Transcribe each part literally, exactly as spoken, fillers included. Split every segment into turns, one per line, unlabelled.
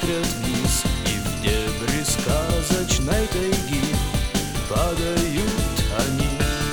смотрят вниз, и в дебри сказочной тайги падают они.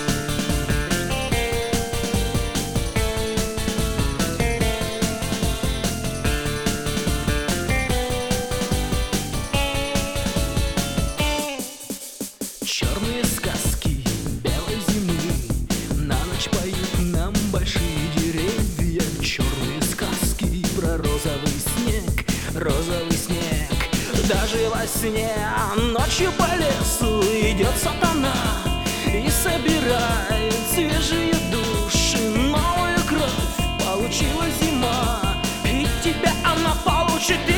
Черные сказки белой зимы на ночь поют нам большие деревья. Черные сказки про розовый снег, розовый снег. Даже во сне ночью по лесу идет сатана и собирает свежие души. Новую кровь получила зима, и тебя она получит.